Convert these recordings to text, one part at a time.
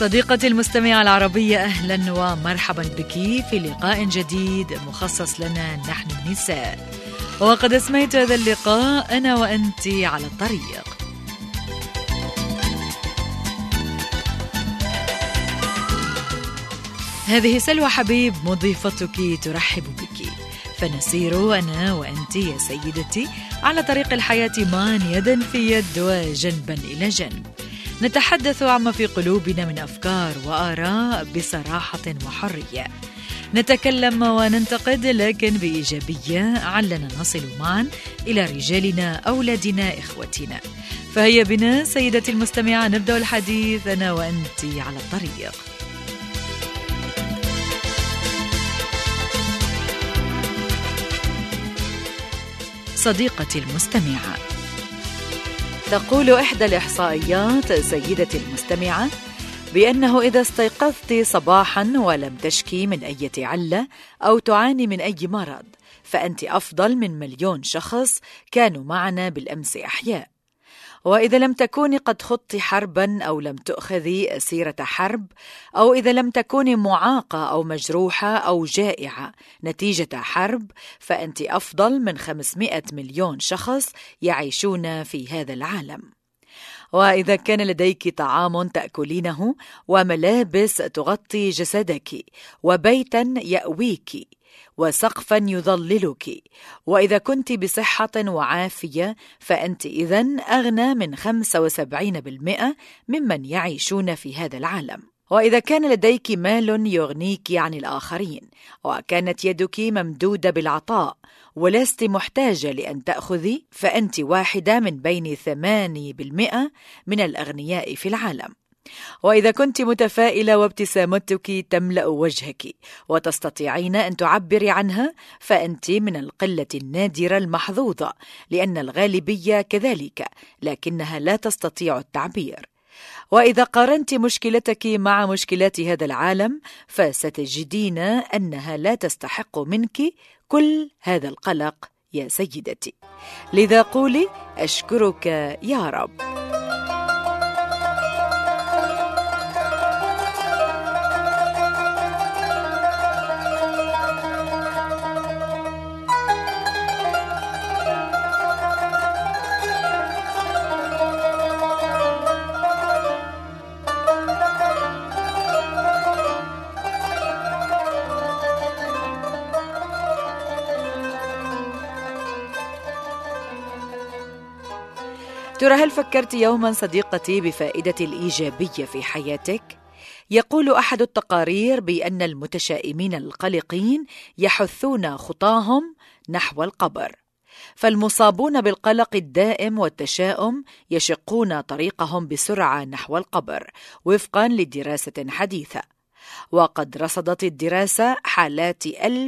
صديقتي المستمعة العربية، أهلا ومرحبا بك في لقاء جديد مخصص لنا نحن النساء. وقد أسميت هذا اللقاء أنا وأنت على الطريق. هذه سلوى حبيب مضيفتك ترحب بك، فنسير أنا وأنت يا سيدتي على طريق الحياة معا يدا في يد وجنبا إلى جنب، نتحدث عما في قلوبنا من أفكار وآراء بصراحة وحرية، نتكلم وننتقد لكن بإيجابية علنا نصل معا إلى رجالنا، أولادنا، إخوتنا. فهيا بنا سيدتي المستمعة نبدأ الحديث أنا وأنت على الطريق. صديقتي المستمعة، تقول إحدى الإحصائيات سيدتي المستمعة بأنه إذا استيقظت صباحا ولم تشكي من أي علة أو تعاني من أي مرض فأنت أفضل من 1,000,000 شخص كانوا معنا بالأمس أحياء. وإذا لم تكوني قد خضت حربا أو لم تؤخذي أسيرة حرب، أو إذا لم تكوني معاقة أو مجروحة أو جائعة نتيجة حرب، فأنت أفضل من 500 مليون شخص يعيشون في هذا العالم. وإذا كان لديك طعام تأكلينه وملابس تغطي جسدك وبيتا يأويك وسقفا يظللك، وإذا كنت بصحة وعافية، فأنت إذن أغنى من 75% ممن يعيشون في هذا العالم. وإذا كان لديك مال يغنيك عن الآخرين، وكانت يدك ممدودة بالعطاء ولست محتاجة لأن تأخذي، فأنت واحدة من بين 8% من الأغنياء في العالم. وإذا كنت متفائلة وابتسامتك تملأ وجهك وتستطيعين أن تعبري عنها، فأنت من القلة النادرة المحظوظة، لأن الغالبية كذلك لكنها لا تستطيع التعبير. وإذا قارنت مشكلتك مع مشكلات هذا العالم، فستجدين أنها لا تستحق منك كل هذا القلق يا سيدتي. لذا قولي أشكرك يا رب. ترى هل فكرت يوما صديقتي بفائدة الإيجابية في حياتك؟ يقول أحد التقارير بأن المتشائمين القلقين يحثون خطاهم نحو القبر، فالمصابون بالقلق الدائم والتشاؤم يشقون طريقهم بسرعة نحو القبر وفقا لدراسة حديثة. وقد رصدت الدراسة حالات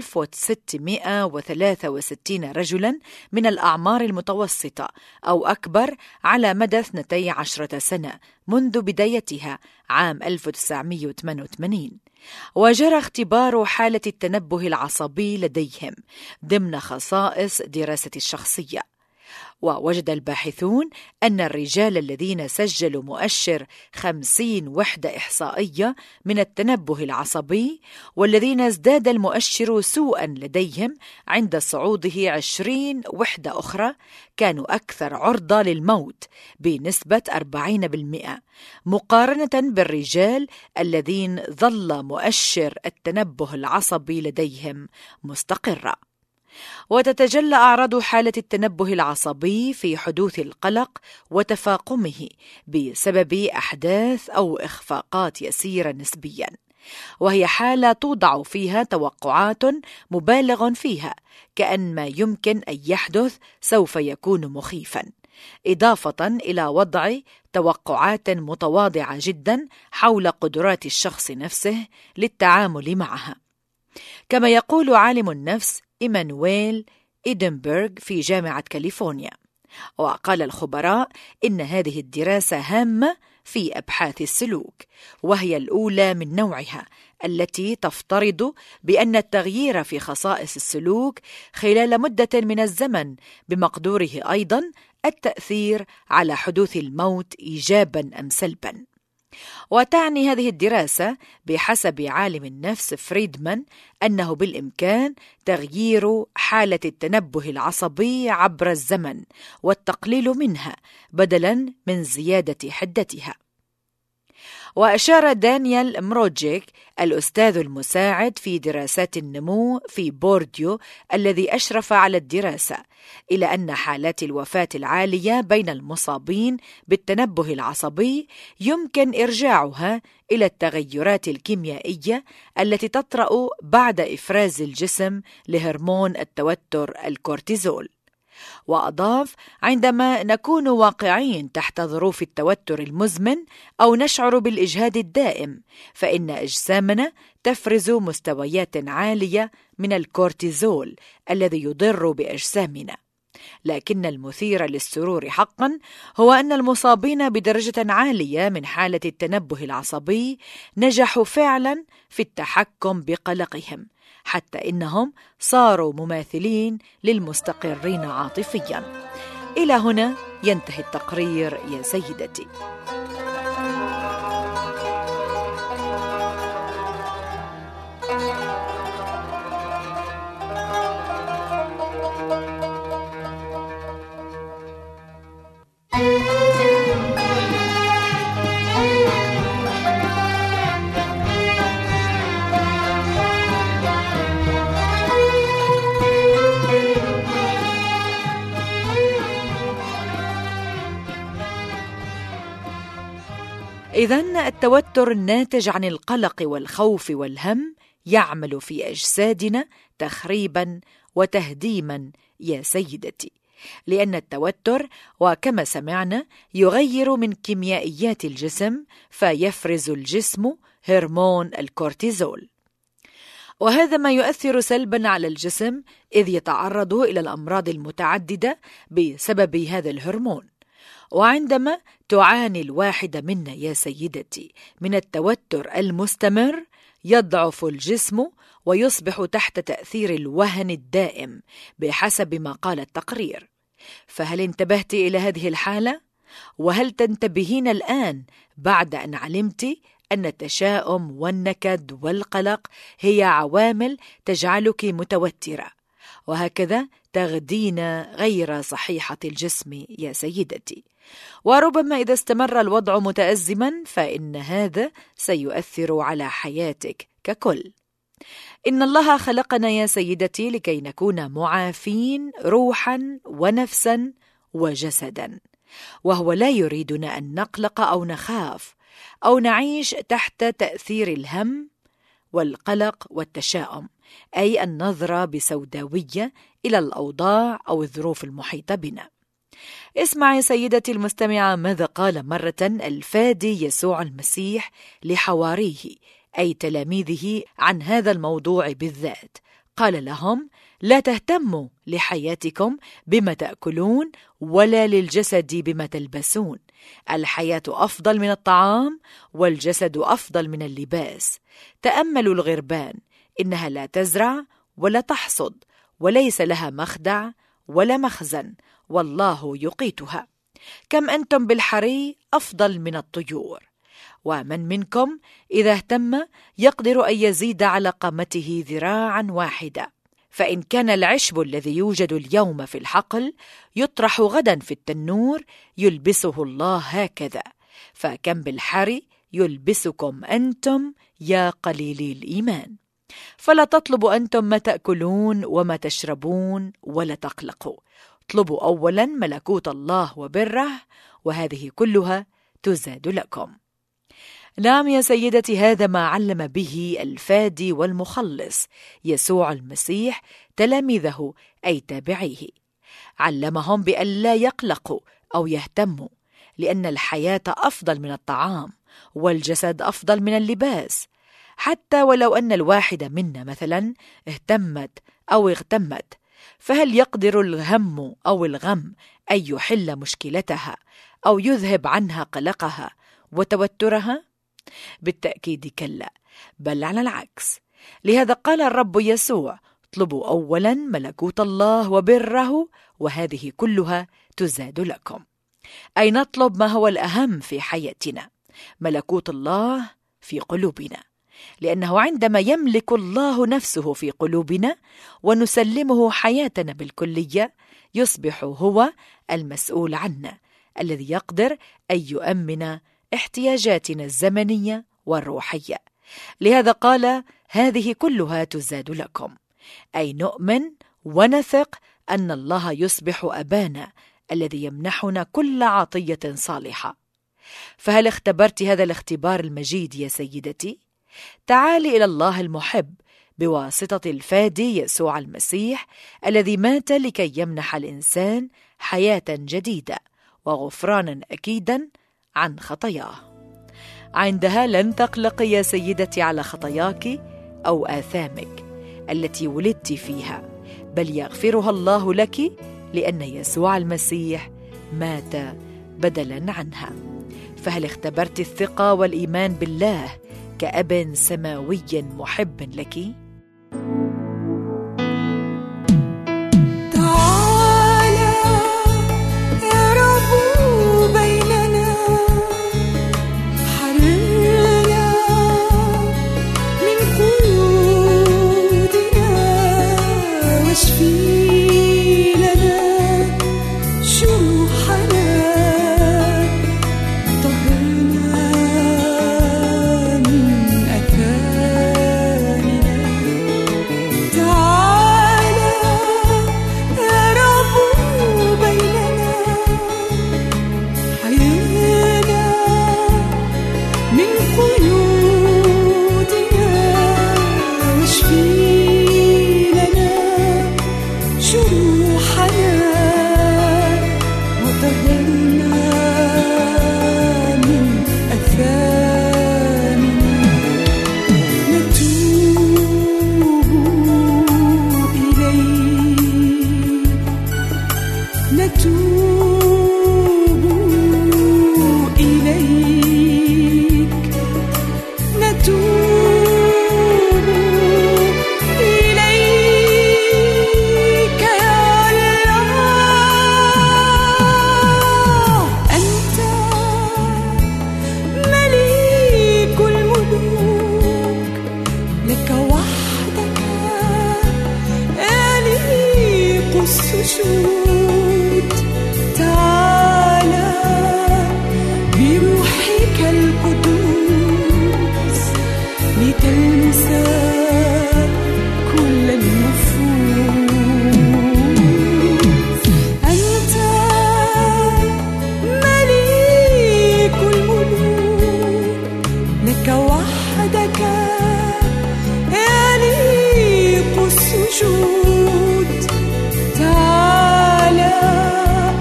1663 رجلا من الأعمار المتوسطة أو أكبر على مدى 12 سنة منذ بدايتها عام 1988، وجرى اختبار حالة التنبه العصبي لديهم ضمن خصائص دراسة الشخصية. ووجد الباحثون أن الرجال الذين سجلوا مؤشر 50 وحدة إحصائية من التنبه العصبي، والذين ازداد المؤشر سوءا لديهم عند صعوده 20 وحدة أخرى، كانوا أكثر عرضة للموت بنسبة 40%، مقارنة بالرجال الذين ظل مؤشر التنبه العصبي لديهم مستقرة. وتتجلى أعراض حالة التنبه العصبي في حدوث القلق وتفاقمه بسبب أحداث أو إخفاقات يسيرة نسبيا، وهي حالة توضع فيها توقعات مبالغ فيها، كأن ما يمكن أن يحدث سوف يكون مخيفا، إضافة إلى وضع توقعات متواضعة جدا حول قدرات الشخص نفسه للتعامل معها. كما يقول عالم النفس إيمانويل إيدنبرغ في جامعة كاليفورنيا، وقال الخبراء إن هذه الدراسة هامة في أبحاث السلوك، وهي الأولى من نوعها التي تفترض بأن التغيير في خصائص السلوك خلال مدة من الزمن بمقدوره أيضا التأثير على حدوث الموت إيجابا أم سلبا. وتعني هذه الدراسة بحسب عالم النفس فريدمان أنه بالإمكان تغيير حالة التنبه العصبي عبر الزمن والتقليل منها بدلاً من زيادة حدتها. وأشار دانيال مروجيك الأستاذ المساعد في دراسات النمو في بورديو الذي أشرف على الدراسة إلى أن حالات الوفاة العالية بين المصابين بالتنبه العصبي يمكن إرجاعها إلى التغيرات الكيميائية التي تطرأ بعد إفراز الجسم لهرمون التوتر الكورتيزول. وأضاف: عندما نكون واقعين تحت ظروف التوتر المزمن أو نشعر بالإجهاد الدائم، فإن أجسامنا تفرز مستويات عالية من الكورتيزول الذي يضر بأجسامنا. لكن المثير للسرور حقا هو أن المصابين بدرجة عالية من حالة التنبه العصبي نجحوا فعلا في التحكم بقلقهم، حتى إنهم صاروا مماثلين للمستقرين عاطفيا. إلى هنا ينتهي التقرير يا سيدتي. إذن التوتر الناتج عن القلق والخوف والهم يعمل في أجسادنا تخريبا وتهديما يا سيدتي، لأن التوتر وكما سمعنا يغير من كيميائيات الجسم فيفرز الجسم هرمون الكورتيزول، وهذا ما يؤثر سلبا على الجسم إذ يتعرض إلى الأمراض المتعددة بسبب هذا الهرمون. وعندما تعاني الواحدة منا يا سيدتي من التوتر المستمر يضعف الجسم ويصبح تحت تأثير الوهن الدائم بحسب ما قال التقرير. فهل انتبهت إلى هذه الحالة؟ وهل تنتبهين الآن بعد أن علمت أن التشاؤم والنكد والقلق هي عوامل تجعلك متوترة، وهكذا تغدين غير صحيحة الجسم يا سيدتي؟ وربما إذا استمر الوضع متأزما فإن هذا سيؤثر على حياتك ككل. إن الله خلقنا يا سيدتي لكي نكون معافين روحا ونفسا وجسدا، وهو لا يريدنا أن نقلق أو نخاف أو نعيش تحت تأثير الهم والقلق والتشاؤم، أي النظرة بسوداوية إلى الأوضاع أو الظروف المحيطة بنا. اسمعي سيدتي المستمعة ماذا قال مرة الفادي يسوع المسيح لحواريه أي تلاميذه عن هذا الموضوع بالذات. قال لهم: لا تهتموا لحياتكم بما تأكلون ولا للجسد بما تلبسون، الحياة أفضل من الطعام والجسد أفضل من اللباس. تأملوا الغربان، إنها لا تزرع ولا تحصد وليس لها مخدع ولا مخزن، والله يقيتها. كم أنتم بالحري أفضل من الطيور. ومن منكم إذا اهتم يقدر أن يزيد على قامته ذراعا واحدة. فإن كان العشب الذي يوجد اليوم في الحقل يطرح غدا في التنور يلبسه الله هكذا، فكم بالحري يلبسكم أنتم يا قليلي الإيمان. فلا تطلبوا أنتم ما تأكلون وما تشربون ولا تقلقوا، اطلبوا أولا ملكوت الله وبره وهذه كلها تزاد لكم. نعم يا سيدتي، هذا ما علم به الفادي والمخلص يسوع المسيح تلاميذه أي تابعيه. علمهم بأن لا يقلقوا أو يهتموا، لأن الحياة أفضل من الطعام والجسد أفضل من اللباس. حتى ولو أن الواحدة منا مثلا اهتمت أو اغتمت، فهل يقدر الهم أو الغم أن يحل مشكلتها أو يذهب عنها قلقها وتوترها؟ بالتأكيد كلا، بل على العكس. لهذا قال الرب يسوع: اطلبوا أولا ملكوت الله وبره وهذه كلها تزاد لكم. أي نطلب ما هو الأهم في حياتنا. ملكوت الله في قلوبنا، لأنه عندما يملك الله نفسه في قلوبنا ونسلمه حياتنا بالكلية يصبح هو المسؤول عنا، الذي يقدر أن يؤمن احتياجاتنا الزمنية والروحية. لهذا قال: هذه كلها تزاد لكم، أي نؤمن ونثق أن الله يصبح أبانا الذي يمنحنا كل عطية صالحة. فهل اختبرت هذا الاختبار المجيد يا سيدتي؟ تعالي إلى الله المحب بواسطة الفادي يسوع المسيح الذي مات لكي يمنح الإنسان حياة جديدة وغفرانا أكيدا عن خطاياه. عندها لن تقلقي يا سيدتي على خطاياك أو آثامك التي ولدت فيها، بل يغفرها الله لك لأن يسوع المسيح مات بدلا عنها. فهل اختبرت الثقة والإيمان بالله كأب سماوي محب لك؟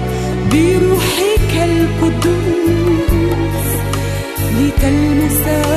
بروحك القدوس لتلمس